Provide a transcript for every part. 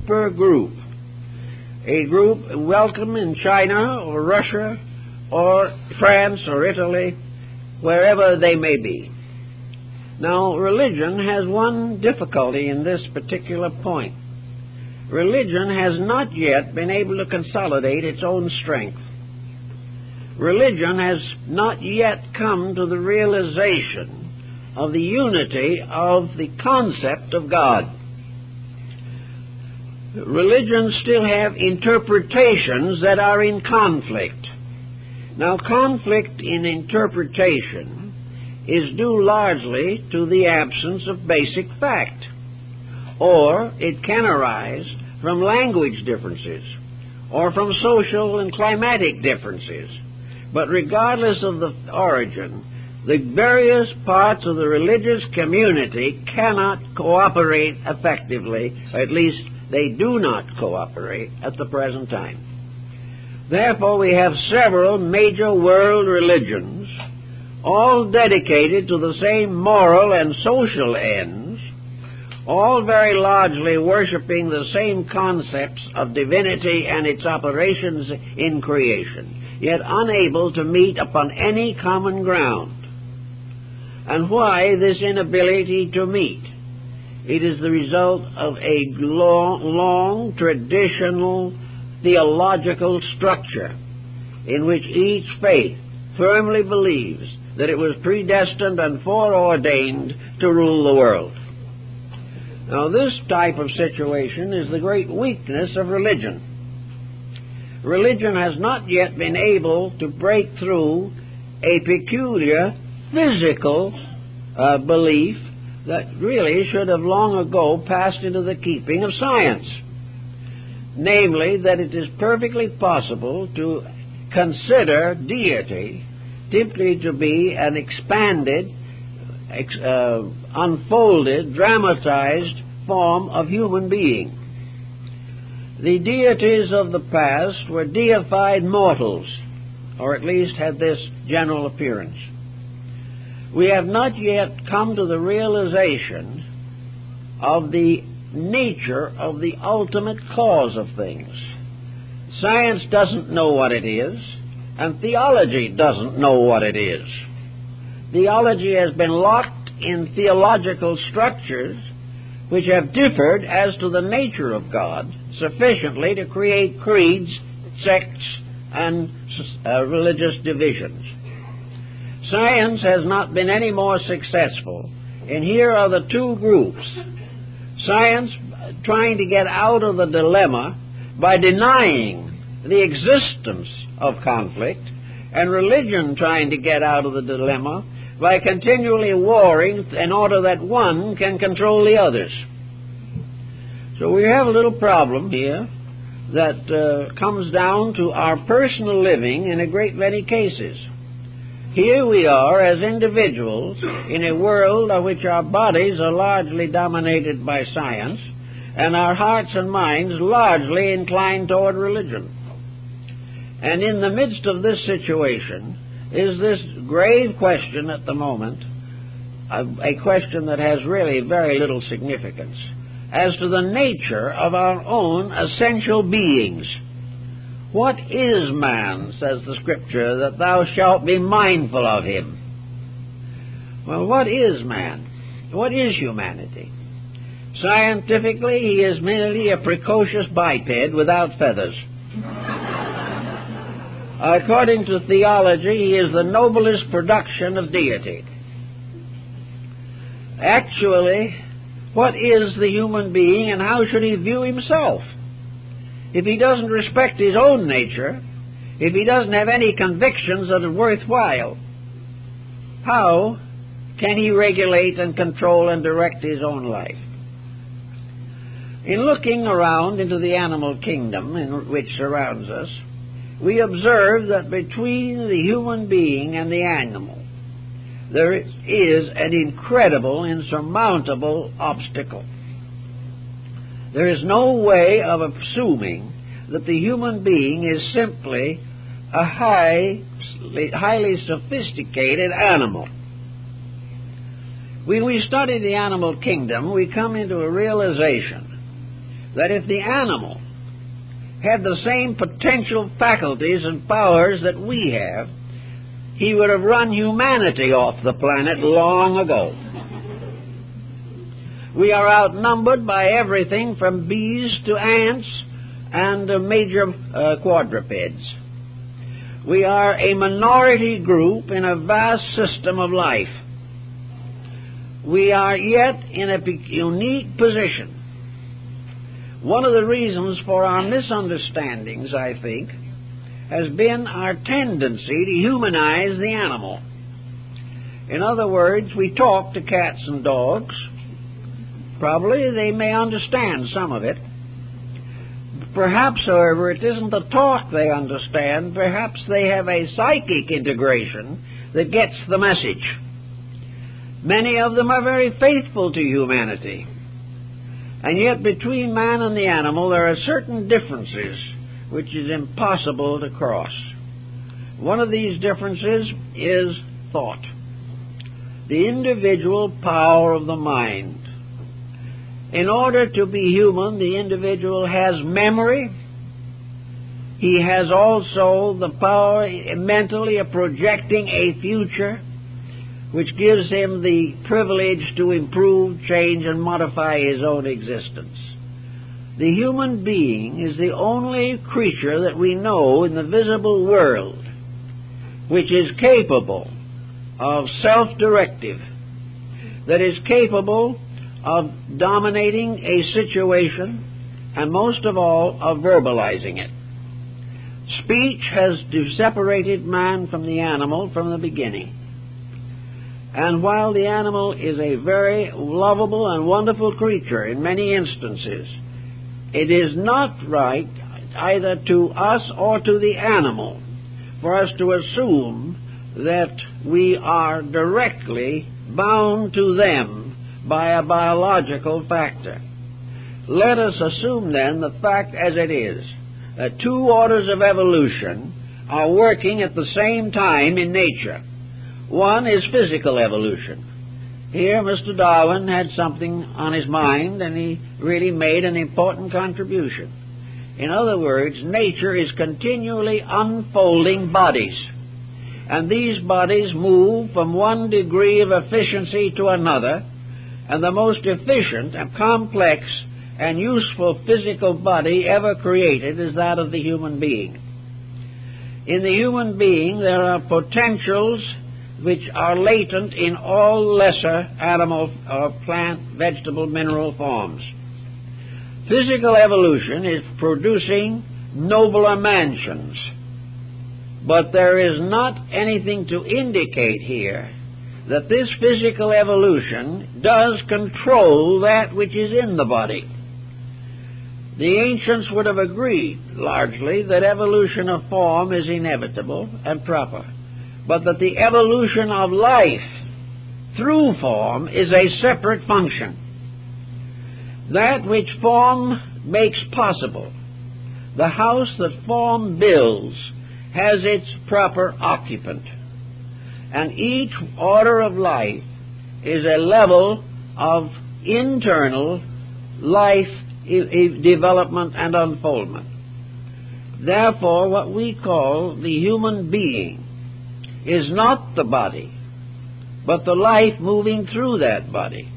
super group, a group welcome in China or Russia or France or Italy, wherever they may be. Now, religion has one difficulty in this particular point. Religion has not yet been able to consolidate its own strength. Religion has not yet come to the realization of the unity of the concept of God. Religions still have interpretations that are in conflict. Now, conflict in interpretation is due largely to the absence of basic fact, or it can arise from language differences or from social and climatic differences. But regardless of the origin, the various parts of the religious community cannot cooperate effectively, or at least they do not cooperate at the present time. Therefore, we have several major world religions, all dedicated to the same moral and social ends, all very largely worshiping the same concepts of divinity and its operations in creation, yet unable to meet upon any common ground. And why this inability to meet? It is the result of a long traditional theological structure in which each faith firmly believes that it was predestined and foreordained to rule the world. Now, this type of situation is the great weakness of religion. Religion has not yet been able to break through a peculiar physical belief that really should have long ago passed into the keeping of science. Namely, that it is perfectly possible to consider deity simply to be an expanded, unfolded, dramatized form of human being. The deities of the past were deified mortals, or at least had this general appearance. We have not yet come to the realization of the nature of the ultimate cause of things. Science doesn't know what it is, and theology doesn't know what it is. Theology has been locked in theological structures which have differed as to the nature of God sufficiently to create creeds, sects, and religious divisions. Science has not been any more successful, and here are the two groups. Science trying to get out of the dilemma by denying the existence of conflict, and religion trying to get out of the dilemma by continually warring in order that one can control the others. So we have a little problem here that comes down to our personal living in a great many cases. Here we are as individuals in a world of which our bodies are largely dominated by science and our hearts and minds largely inclined toward religion. And in the midst of this situation is this grave question at the moment, a question that has really very little significance, as to the nature of our own essential beings. What is man, says the Scripture, that thou shalt be mindful of him? Well, what is man? What is humanity? Scientifically, he is merely a precocious biped without feathers. According to theology, he is the noblest production of deity. Actually, what is the human being and how should he view himself? If he doesn't respect his own nature, if he doesn't have any convictions that are worthwhile, how can he regulate and control and direct his own life? In looking around into the animal kingdom which surrounds us, we observe that between the human being and the animal, there is an incredible, insurmountable obstacle. There is no way of assuming that the human being is simply a highly sophisticated animal. When we study the animal kingdom, we come into a realization that if the animal had the same potential faculties and powers that we have, he would have run humanity off the planet long ago. We are outnumbered by everything from bees to ants and major quadrupeds. We are a minority group in a vast system of life. We are yet in a unique position. One of the reasons for our misunderstandings, I think, has been our tendency to humanize the animal. In other words, we talk to cats and dogs. Probably they may understand some of it. Perhaps, however, it isn't the talk they understand. Perhaps they have a psychic integration that gets the message. Many of them are very faithful to humanity. And yet between man and the animal there are certain differences which is impossible to cross. One of these differences is thought, the individual power of the mind. In order to be human, the individual has memory. He has also the power mentally of projecting a future, which gives him the privilege to improve, change, and modify his own existence. The human being is the only creature that we know in the visible world which is capable of self-directive, that is capable of dominating a situation, and most of all, of verbalizing it. Speech has separated man from the animal from the beginning. And while the animal is a very lovable and wonderful creature in many instances, it is not right, either to us or to the animal, for us to assume that we are directly bound to them by a biological factor. Let us assume then the fact as it is, that two orders of evolution are working at the same time in nature. One is physical evolution. Here Mr. Darwin had something on his mind, and he really made an important contribution. In other words, nature is continually unfolding bodies, and these bodies move from one degree of efficiency to another, and the most efficient and complex and useful physical body ever created is that of the human being. In the human being there are potentials which are latent in all lesser animal or plant, vegetable, mineral forms. Physical evolution is producing nobler mansions, but there is not anything to indicate here that this physical evolution does control that which is in the body. The ancients would have agreed, largely, that evolution of form is inevitable and proper, but that the evolution of life through form is a separate function. That which form makes possible, the house that form builds, has its proper occupant. And each order of life is a level of internal life development and unfoldment. Therefore, what we call the human being is not the body, but the life moving through that body.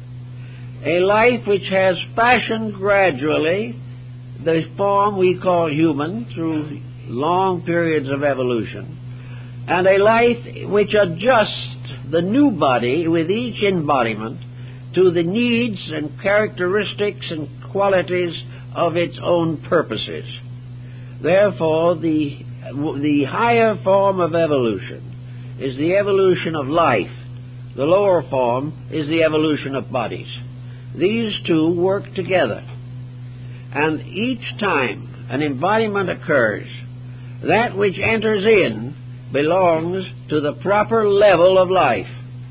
A life which has fashioned gradually the form we call human through long periods of evolution, and a life which adjusts the new body with each embodiment to the needs and characteristics and qualities of its own purposes. Therefore, the higher form of evolution is the evolution of life. The lower form is the evolution of bodies. These two work together. And each time an embodiment occurs, that which enters in belongs to the proper level of life.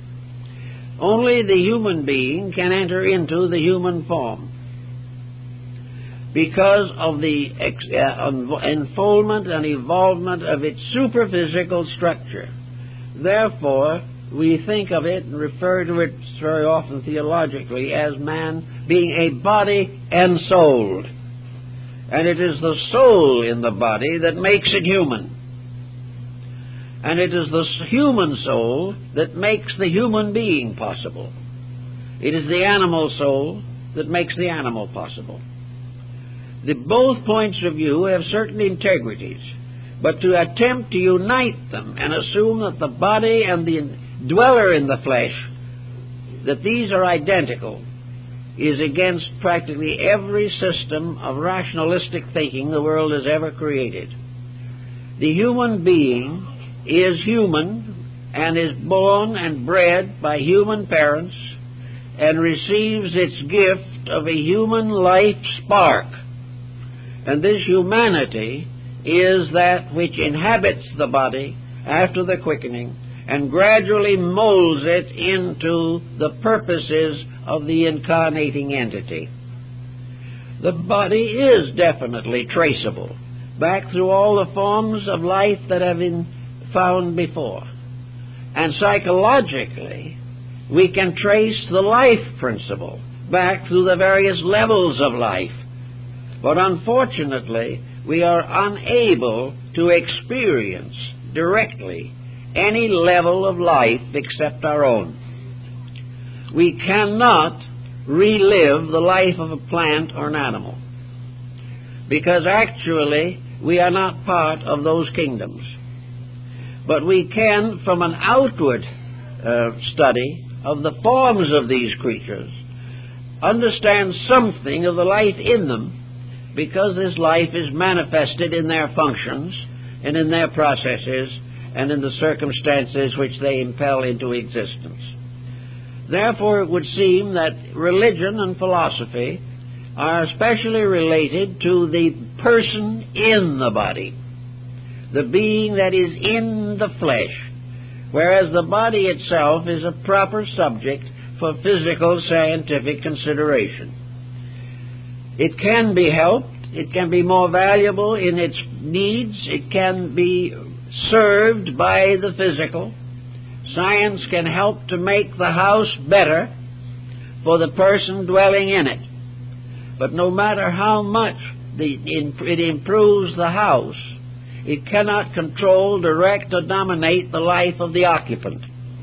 Only the human being can enter into the human form because of the unfoldment and evolvement of its superphysical structure. Therefore, we think of it and refer to it very often theologically as man being a body and soul. And it is the soul in the body that makes it human. And it is the human soul that makes the human being possible. It is the animal soul that makes the animal possible. Both points of view have certain integrities, but to attempt to unite them and assume that the body and the dweller in the flesh, that these are identical, is against practically every system of rationalistic thinking the world has ever created. The human being is human and is born and bred by human parents and receives its gift of a human life spark. And this humanity is that which inhabits the body after the quickening and gradually molds it into the purposes of the incarnating entity. The body is definitely traceable back through all the forms of life that have been found before. And psychologically, we can trace the life principle back through the various levels of life. But unfortunately, we are unable to experience directly any level of life except our own. We cannot relive the life of a plant or an animal, because actually we are not part of those kingdoms. But we can, from an outward study of the forms of these creatures, understand something of the life in them, because this life is manifested in their functions and in their processes and in the circumstances which they impel into existence. Therefore, it would seem that religion and philosophy are especially related to the person in the body, the being that is in the flesh, whereas the body itself is a proper subject for physical scientific consideration. It can be helped, it can be more valuable in its needs, it can be served by the physical. Science can help to make the house better for the person dwelling in it. But no matter how much it improves the house, it cannot control, direct, or dominate the life of the occupant,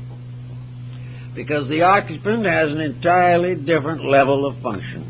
because the occupant has an entirely different level of function.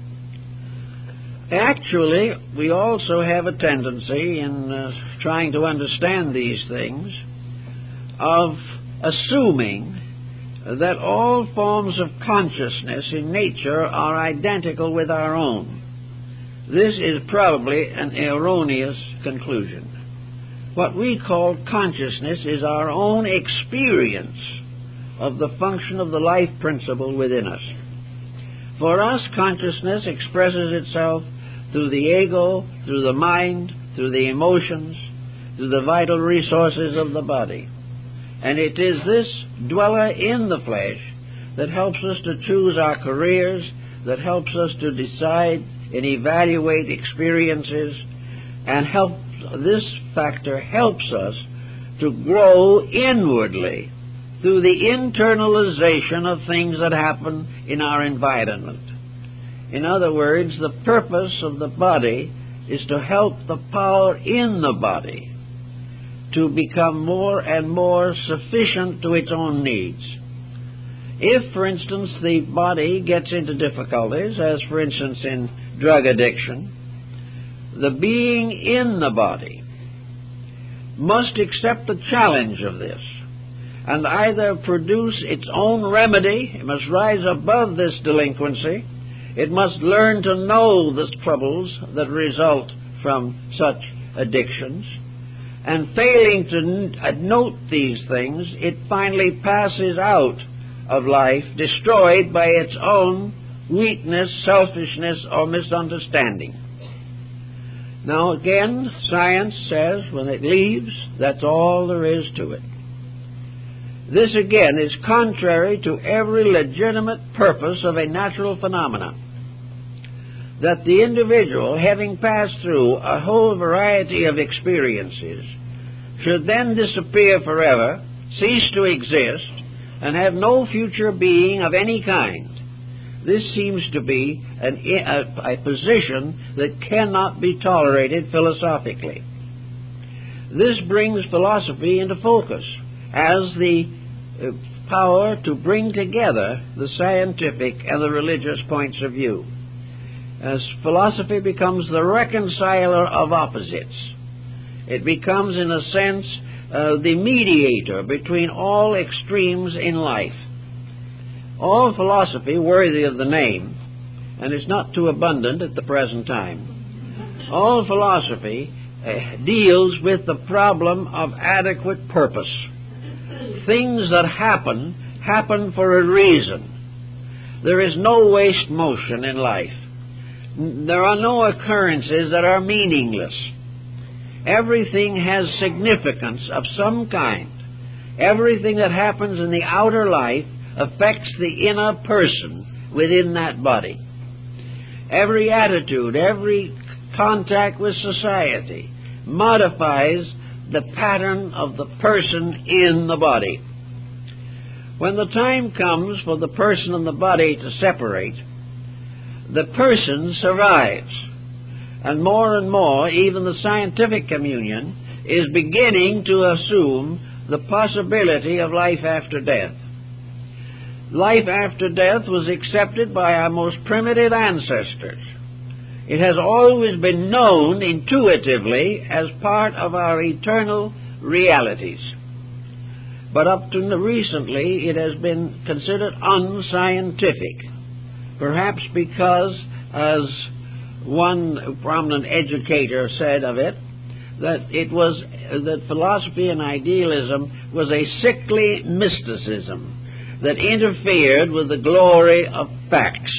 Actually, we also have a tendency in trying to understand these things of assuming that all forms of consciousness in nature are identical with our own. This is probably an erroneous conclusion. What we call consciousness is our own experience of the function of the life principle within us. For us, consciousness expresses itself through the ego, through the mind, through the emotions, through the vital resources of the body. And it is this dweller in the flesh that helps us to choose our careers, that helps us to decide and evaluate experiences, and this factor helps us to grow inwardly through the internalization of things that happen in our environment. In other words, the purpose of the body is to help the power in the body to become more and more sufficient to its own needs. If, for instance, the body gets into difficulties, as for instance in drug addiction, the being in the body must accept the challenge of this and either produce its own remedy. It must rise above this delinquency. It must learn to know the troubles that result from such addictions. And failing to note these things, it finally passes out of life, destroyed by its own weakness, selfishness, or misunderstanding. Now again, science says when it leaves, that's all there is to it. This again is contrary to every legitimate purpose of a natural phenomenon. That the individual, having passed through a whole variety of experiences, should then disappear forever, cease to exist, and have no future being of any kind. This seems to be a position that cannot be tolerated philosophically. This brings philosophy into focus as the power to bring together the scientific and the religious points of view. As philosophy becomes the reconciler of opposites, it becomes, in a sense, the mediator between all extremes in life. All philosophy worthy of the name, and it's not too abundant at the present time, all philosophy deals with the problem of adequate purpose. Things that happen for a reason. There is no waste motion in life. There are no occurrences that are meaningless. Everything has significance of some kind. Everything that happens in the outer life affects the inner person within that body. Every attitude, every contact with society modifies the pattern of the person in the body. When the time comes for the person and the body to separate, the person survives. And more, even the scientific communion is beginning to assume the possibility of life after death. Life after death was accepted by our most primitive ancestors. It has always been known intuitively as part of our eternal realities. But up to recently, it has been considered unscientific, perhaps because, as one prominent educator said of it, that philosophy and idealism was a sickly mysticism that interfered with the glory of facts.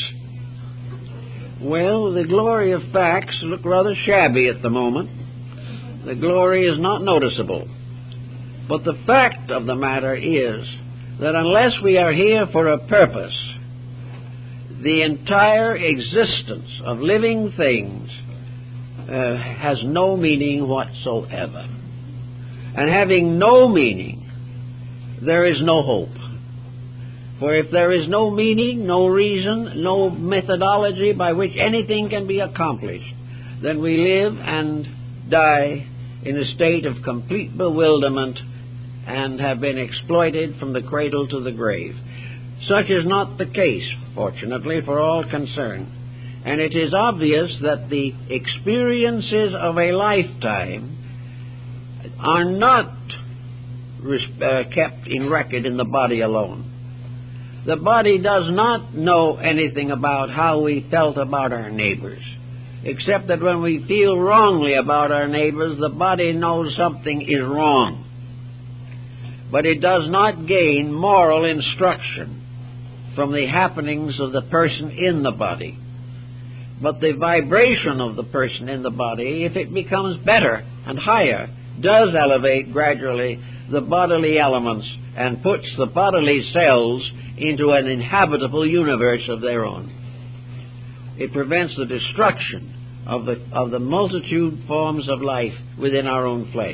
Well, the glory of facts look rather shabby at the moment. The glory is not noticeable. But the fact of the matter is that unless we are here for a purpose, the entire existence of living things has no meaning whatsoever. And having no meaning, there is no hope. For if there is no meaning, no reason, no methodology by which anything can be accomplished, then we live and die in a state of complete bewilderment and have been exploited from the cradle to the grave. Such is not the case, fortunately, for all concerned. And it is obvious that the experiences of a lifetime are not kept in record in the body alone. The body does not know anything about how we felt about our neighbors, except that when we feel wrongly about our neighbors, the body knows something is wrong. But it does not gain moral instruction from the happenings of the person in the body. But the vibration of the person in the body, if it becomes better and higher, does elevate gradually the bodily elements and puts the bodily cells into an inhabitable universe of their own. It prevents the destruction of the multitude forms of life within our own flesh.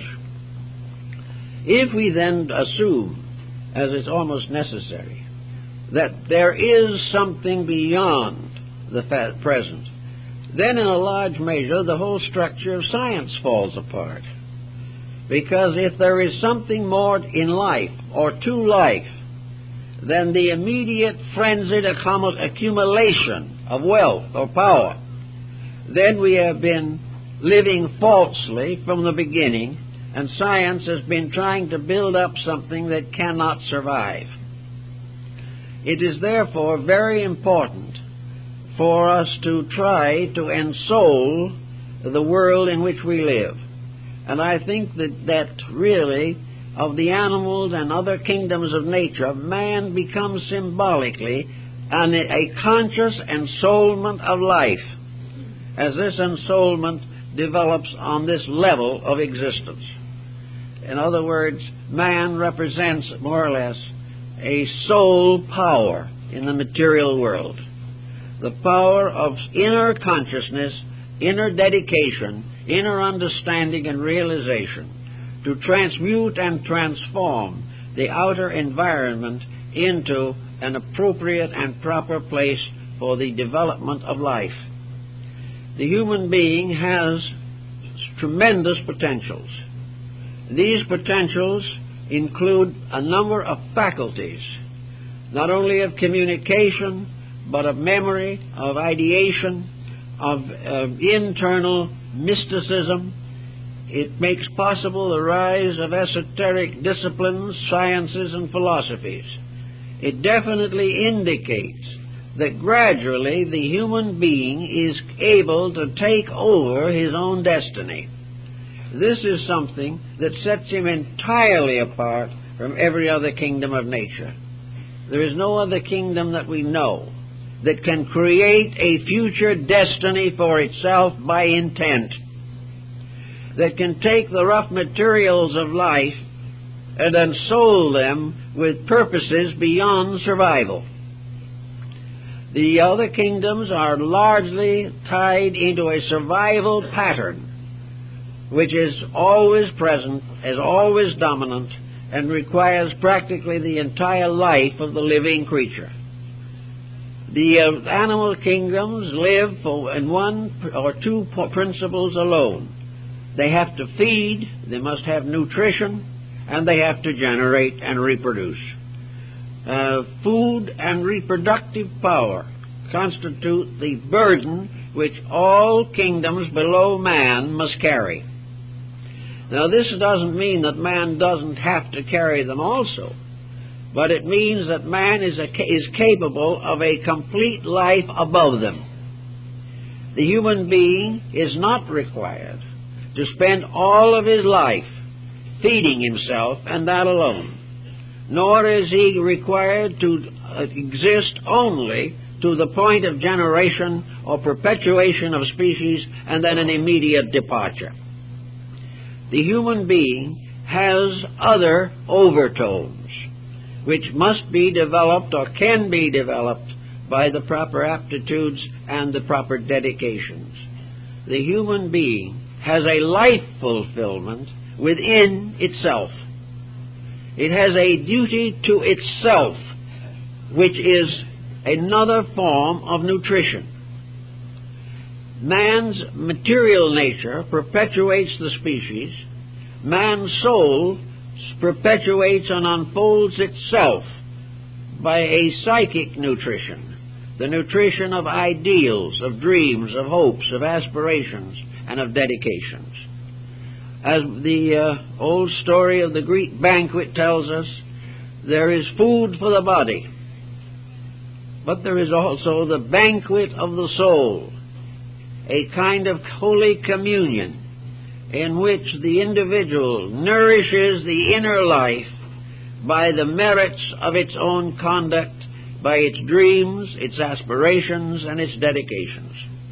If we then assume, as is almost necessary, that there is something beyond the present, then in a large measure the whole structure of science falls apart. Because if there is something more in life or to life than the immediate frenzied accumulation of wealth or power, then we have been living falsely from the beginning, and science has been trying to build up something that cannot survive. It is therefore very important for us to try to ensoul the world in which we live. And I think that really, of the animals and other kingdoms of nature, man becomes symbolically a conscious ensoulment of life, as this ensoulment develops on this level of existence. In other words, man represents, more or less, a soul power in the material world. The power of inner consciousness, inner dedication, inner understanding and realization to transmute and transform the outer environment into an appropriate and proper place for the development of life. The human being has tremendous potentials. These potentials include a number of faculties, not only of communication, but of memory, of ideation, of internal mysticism. It makes possible the rise of esoteric disciplines, sciences, and philosophies. It definitely indicates that gradually the human being is able to take over his own destiny. This is something that sets him entirely apart from every other kingdom of nature. There is no other kingdom that we know that can create a future destiny for itself by intent, that can take the rough materials of life and ensoul them with purposes beyond survival. The other kingdoms are largely tied into a survival pattern, which is always present, is always dominant, and requires practically the entire life of the living creature. The animal kingdoms live in one or two principles alone. They have to feed, they must have nutrition, and they have to generate and reproduce. Food and reproductive power constitute the burden which all kingdoms below man must carry. Now, this doesn't mean that man doesn't have to carry them also, but it means that man is capable of a complete life above them. The human being is not required to spend all of his life feeding himself and that alone, nor is he required to exist only to the point of generation or perpetuation of species and then an immediate departure. The human being has other overtones which must be developed or can be developed by the proper aptitudes and the proper dedications. The human being has a life fulfillment within itself. It has a duty to itself, which is another form of nutrition. Man's material nature perpetuates the species. Man's soul perpetuates and unfolds itself by a psychic nutrition, the nutrition of ideals, of dreams, of hopes, of aspirations, and of dedications. As the old story of the Greek banquet tells us, there is food for the body, but there is also the banquet of the soul, a kind of holy communion in which the individual nourishes the inner life by the merits of its own conduct, by its dreams, its aspirations, and its dedications.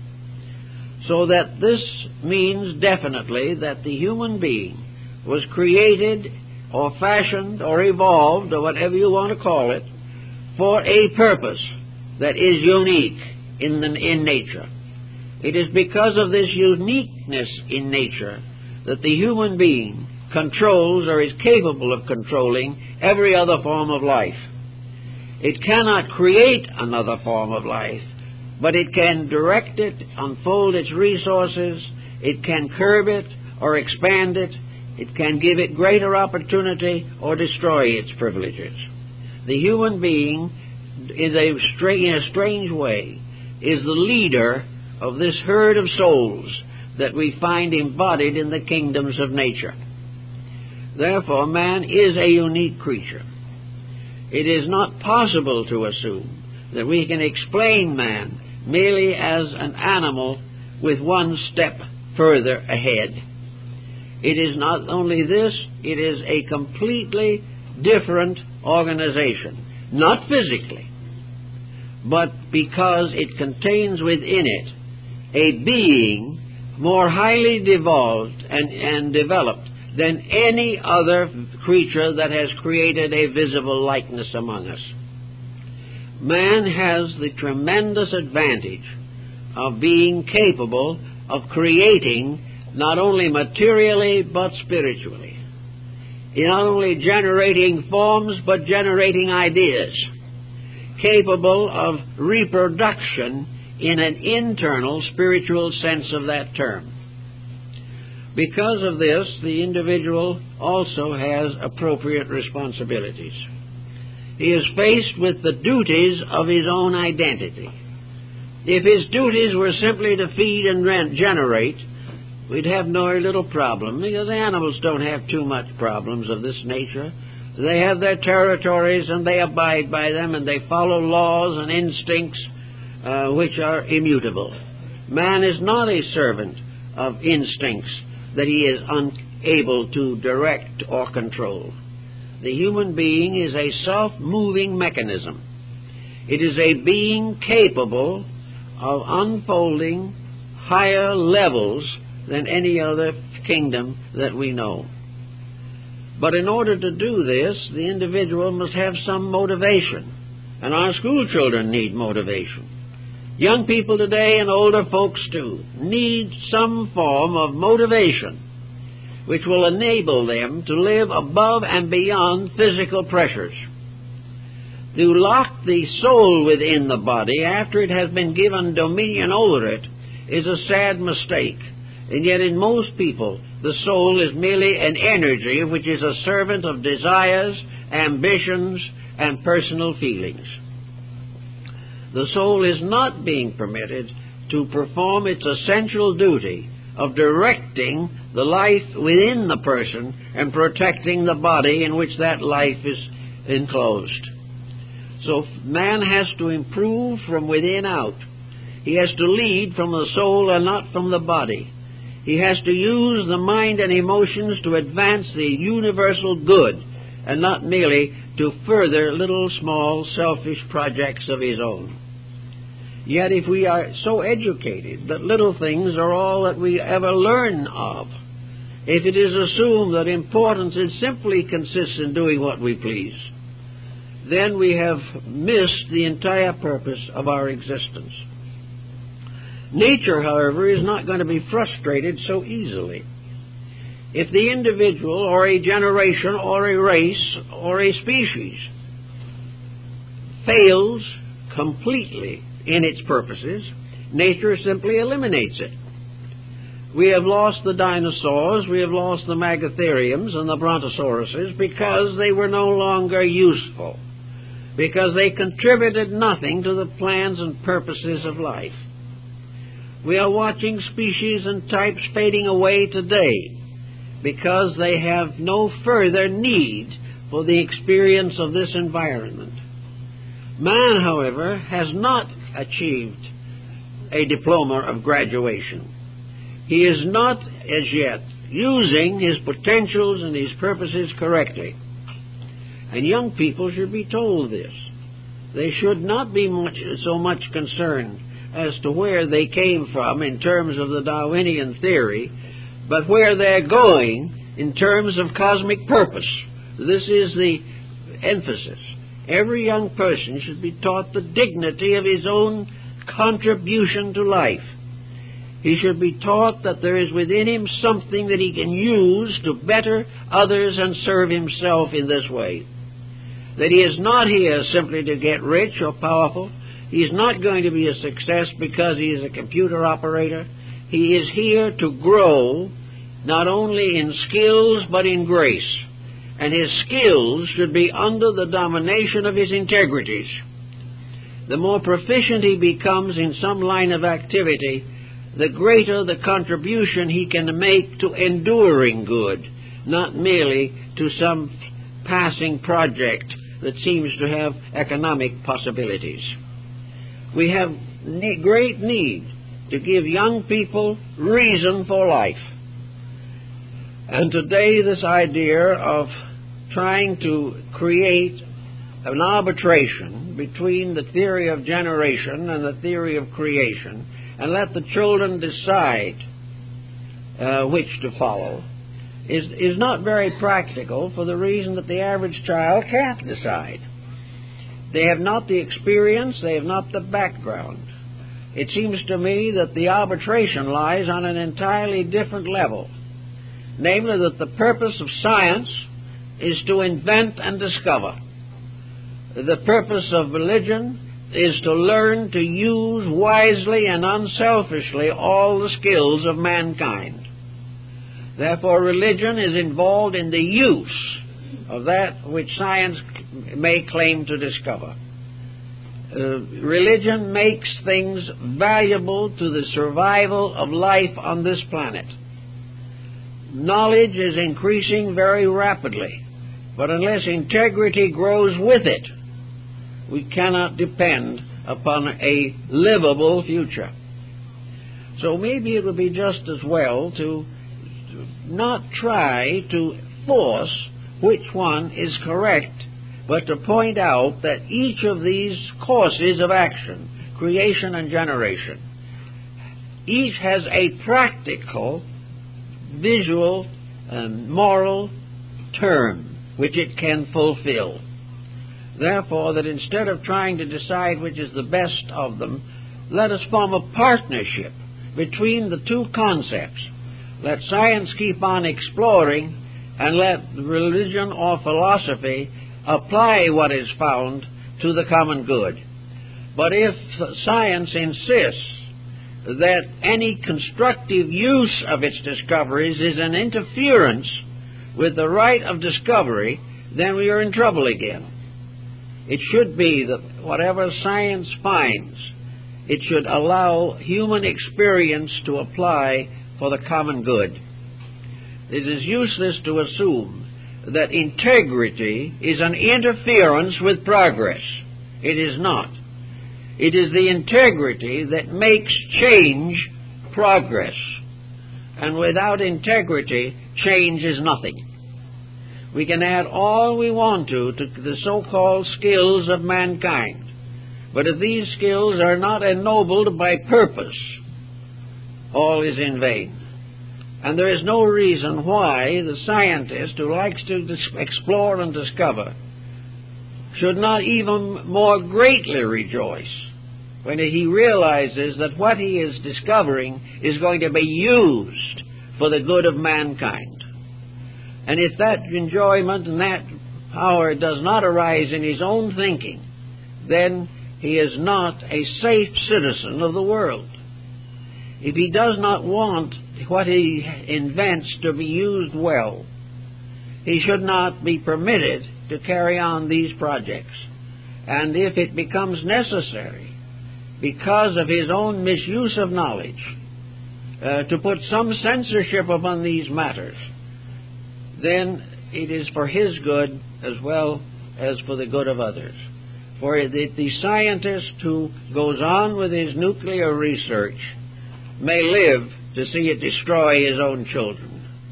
So that this means definitely that the human being was created or fashioned or evolved, or whatever you want to call it, for a purpose that is unique in nature. It is because of this uniqueness in nature that the human being controls or is capable of controlling every other form of life. It cannot create another form of life, but it can direct it, unfold its resources, it can curb it or expand it, it can give it greater opportunity or destroy its privileges. The human being is in a strange way, is the leader of this herd of souls that we find embodied in the kingdoms of nature. Therefore, man is a unique creature. It is not possible to assume that we can explain man merely as an animal with one step further ahead. It is not only this, it is a completely different organization, not physically, but because it contains within it a being more highly devolved and developed than any other creature that has created a visible likeness among us. Man has the tremendous advantage of being capable of creating not only materially but spiritually. not only generating forms but generating ideas, capable of reproduction in an internal spiritual sense of that term. Because of this, the individual also has appropriate responsibilities. He is faced with the duties of his own identity. If his duties were simply to feed and generate, we'd have no little problem, because animals don't have too much problems of this nature. They have their territories and they abide by them, and they follow laws and instincts which are immutable. Man is not a servant of instincts that he is unable to direct or control. The human being is a self-moving mechanism. It is a being capable of unfolding higher levels than any other kingdom that we know. But in order to do this, the individual must have some motivation, and our school children need motivation. Young people today and older folks too need some form of motivation which will enable them to live above and beyond physical pressures. To lock the soul within the body after it has been given dominion over it is a sad mistake, and yet in most people the soul is merely an energy which is a servant of desires, ambitions, and personal feelings. The soul is not being permitted to perform its essential duty of directing the life within the person and protecting the body in which that life is enclosed. So man has to improve from within out. He has to lead from the soul and not from the body. He has to use the mind and emotions to advance the universal good and not merely to further little small selfish projects of his own. Yet if we are so educated that little things are all that we ever learn of, if it is assumed that importance simply consists in doing what we please, then we have missed the entire purpose of our existence. Nature, however, is not going to be frustrated so easily. If the individual or a generation or a race or a species fails completely in its purposes, nature simply eliminates it. We have lost the dinosaurs, we have lost the megatheriums and the brontosauruses because they were no longer useful, because they contributed nothing to the plans and purposes of life. We are watching species and types fading away today because they have no further need for the experience of this environment. Man, however, has not achieved a diploma of graduation. He is not, as yet, using his potentials and his purposes correctly. And young people should be told this. They should not be so much concerned as to where they came from in terms of the Darwinian theory, but where they're going in terms of cosmic purpose. This is the emphasis. Every young person should be taught the dignity of his own contribution to life. He should be taught that there is within him something that he can use to better others and serve himself in this way. That he is not here simply to get rich or powerful. He is not going to be a success because he is a computer operator. He is here to grow not only in skills but in grace. And his skills should be under the domination of his integrities. The more proficient he becomes in some line of activity, the greater the contribution he can make to enduring good, not merely to some passing project that seems to have economic possibilities. We have great need to give young people reason for life. And today this idea of trying to create an arbitration between the theory of generation and the theory of creation and let the children decide which to follow is not very practical, for the reason that the average child can't decide. They have not the experience, they have not the background. It seems to me that the arbitration lies on an entirely different level, namely that the purpose of science is to invent and discover. The purpose of religion is to learn to use wisely and unselfishly all the skills of mankind. Therefore, religion is involved in the use of that which science may claim to discover. Religion makes things valuable to the survival of life on this planet. Knowledge is increasing very rapidly, but unless integrity grows with it, we cannot depend upon a livable future. So maybe it would be just as well to not try to force which one is correct, but to point out that each of these courses of action, creation and generation, each has a practical, visual, and moral term which it can fulfill. Therefore, that instead of trying to decide which is the best of them, let us form a partnership between the two concepts. Let science keep on exploring, and let religion or philosophy apply what is found to the common good. But if science insists that any constructive use of its discoveries is an interference with the right of discovery, then we are in trouble again. It should be that whatever science finds, it should allow human experience to apply for the common good. It is useless to assume that integrity is an interference with progress. It is not. It is the integrity that makes change progress. And without integrity, change is nothing. We can add all we want to the so-called skills of mankind. But if these skills are not ennobled by purpose, all is in vain. And there is no reason why the scientist who likes to explore and discover should not even more greatly rejoice when he realizes that what he is discovering is going to be used for the good of mankind. And if that enjoyment and that power does not arise in his own thinking, then he is not a safe citizen of the world. If he does not want what he invents to be used well, he should not be permitted to carry on these projects. And if it becomes necessary, because of his own misuse of knowledge, to put some censorship upon these matters, then it is for his good as well as for the good of others. For the scientist who goes on with his nuclear research may live to see it destroy his own children.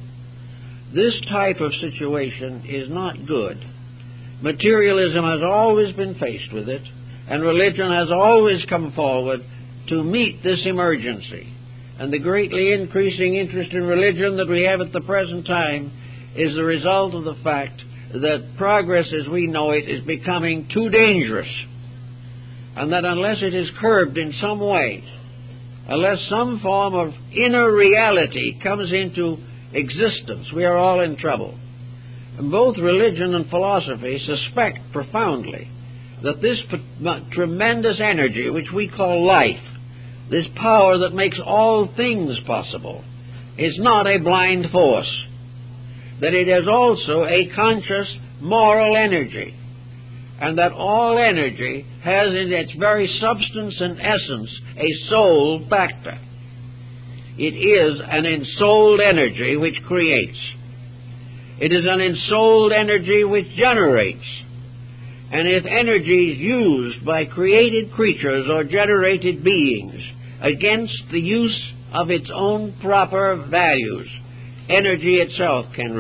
This type of situation is not good. Materialism has always been faced with it, and religion has always come forward to meet this emergency. And the greatly increasing interest in religion that we have at the present time is the result of the fact that progress as we know it is becoming too dangerous, and that unless it is curbed in some way, unless some form of inner reality comes into existence, we are all in trouble. And both religion and philosophy suspect profoundly that this tremendous energy, which we call life, this power that makes all things possible, is not a blind force, that it is also a conscious moral energy, and that all energy has in its very substance and essence a soul factor. It is an ensouled energy which creates. It is an ensouled energy which generates. And if energy is used by created creatures or generated beings against the use of its own proper values, energy itself can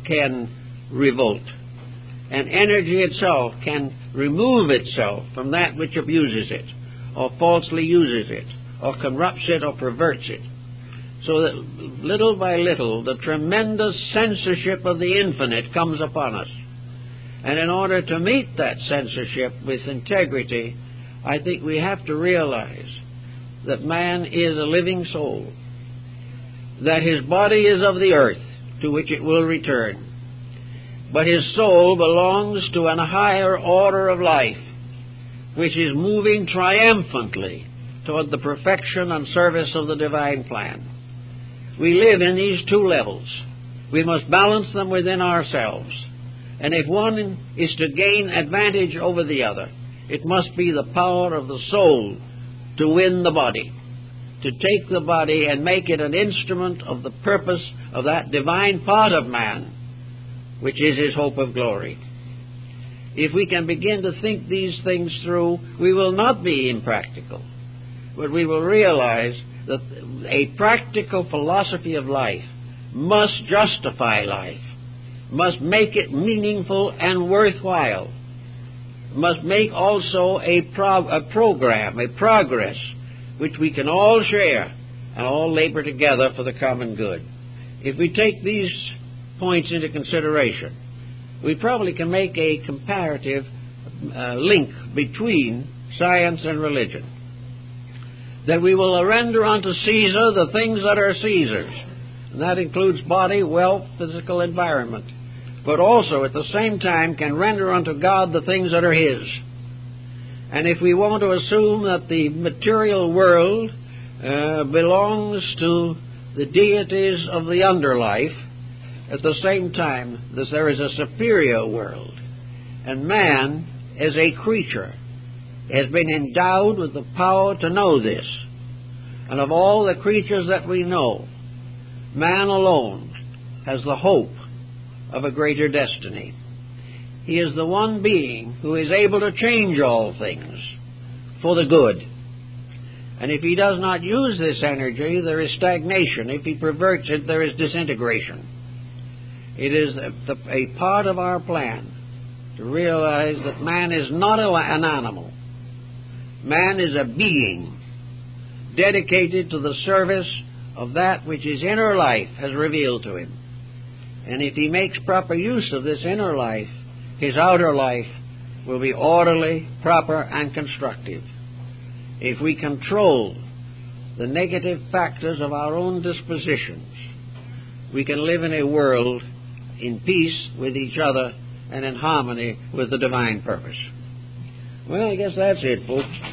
revolt. And energy itself can remove itself from that which abuses it, or falsely uses it, or corrupts it, or perverts it. So that little by little the tremendous censorship of the infinite comes upon us. And in order to meet that censorship with integrity, I think we have to realize that man is a living soul, that his body is of the earth, to which it will return, but his soul belongs to a higher order of life, which is moving triumphantly toward the perfection and service of the divine plan. We live in these two levels. We must balance them within ourselves. And if one is to gain advantage over the other, it must be the power of the soul to win the body, to take the body and make it an instrument of the purpose of that divine part of man, which is his hope of glory. If we can begin to think these things through, we will not be impractical, but we will realize that a practical philosophy of life must justify life, must make it meaningful and worthwhile, must make also a program, a progress, which we can all share and all labor together for the common good. If we take these points into consideration, we probably can make a comparative link between science and religion. That we will render unto Caesar the things that are Caesar's. And that includes body, wealth, physical environment. But also at the same time can render unto God the things that are His. And if we want to assume that the material world belongs to the deities of the underlife, at the same time that there is a superior world, and man, as a creature, has been endowed with the power to know this. And of all the creatures that we know, man alone has the hope of a greater destiny. He is the one being who is able to change all things for the good. And if he does not use this energy, there is stagnation. If he perverts it, there is disintegration. It is a part of our plan to realize that man is not an animal. Man is a being dedicated to the service of that which his inner life has revealed to him. And if he makes proper use of this inner life, his outer life will be orderly, proper, and constructive. If we control the negative factors of our own dispositions, we can live in a world in peace with each other and in harmony with the divine purpose. Well, I guess that's it, folks.